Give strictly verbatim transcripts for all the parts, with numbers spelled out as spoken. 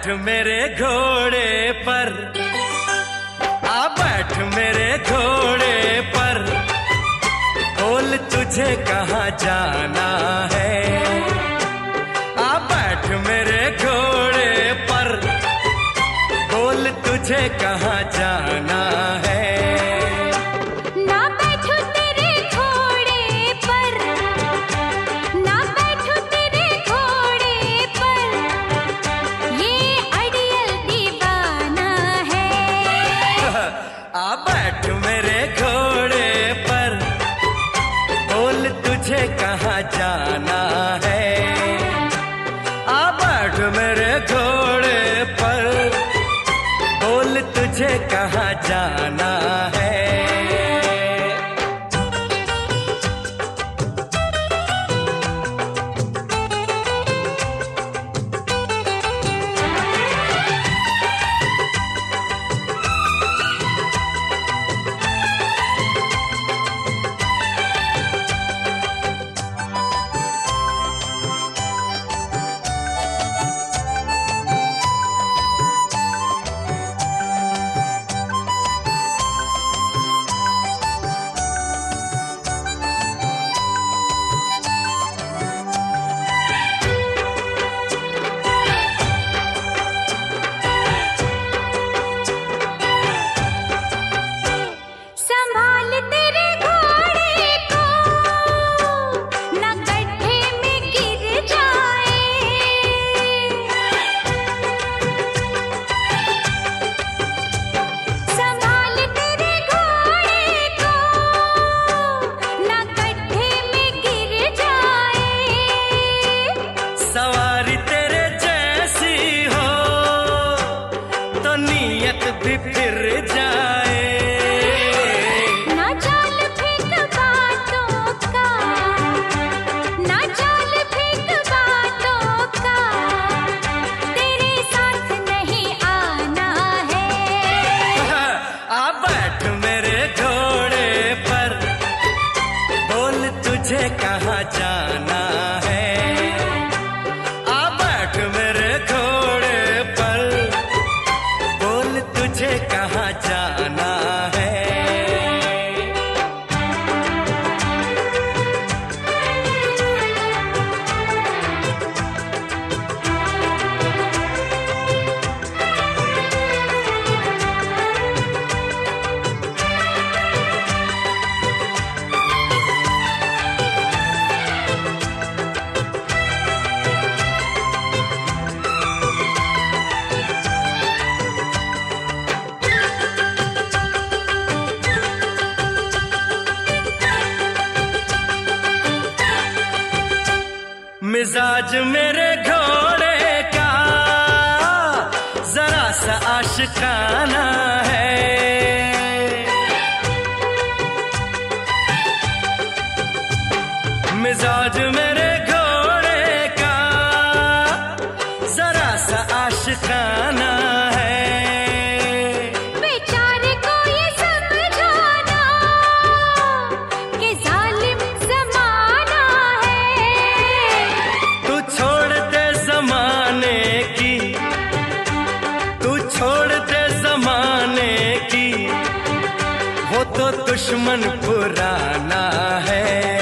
बैठ मेरे घोड़े पर, आ बैठ मेरे घोड़े पर, बोल तुझे कहाँ जाना है। आ बैठ मेरे घोड़े पर, बोल तुझे कहाँ जाना है। ना बैठो तेरे घोड़े पर, ना बैठो तेरे घोड़े पर, ये अड़ियल दीवाना है। आ बैठ मेरे घोड़े पर, बोल तुझे कहाँ जाना है। आ बैठ मेरे घोड़े पर, बोल तुझे कहाँ जाना है। सवारी तेरे जैसी हो तो नीयत भी फिर जाए। ना चाल फेंक बातों का, ना चाल फेंक बातों का, तेरे साथ नहीं आना है। आ बैठ मेरे घोड़े पर, बोल तुझे कहाँ जाना है। तुझे कहाँ जाना है। मिजाज मेरे घोड़े का जरा सा आशिकाना है। मिजाज मेरे घोड़े का जरा सा आशिकाना है। बेचारे को ये समझाना कि जालिम जमाना है। तू छोड़ दे जमाने की, तू छोड़ दे जमाने की, वो तो दुश्मन पुराना है।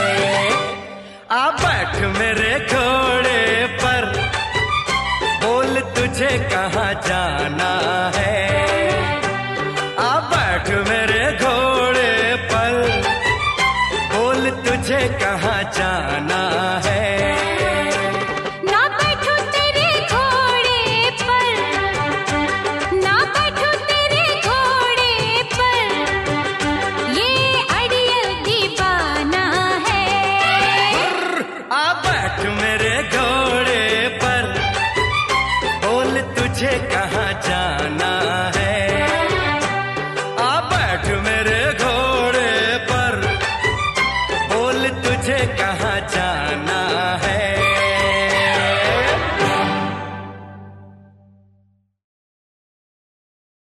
आ बैठ मेरे घोड़े पर, बोल तुझे कहाँ जाना है। आ बैठ मेरे घोड़े पर, बोल तुझे कहाँ जाना है। ना बैठो तेरे घोड़े पर, ना बैठो तेरे घोड़े पर, ये अड़ियल दीवाना है। आ बैठ मेरे घोड़े पर, बोल तुझे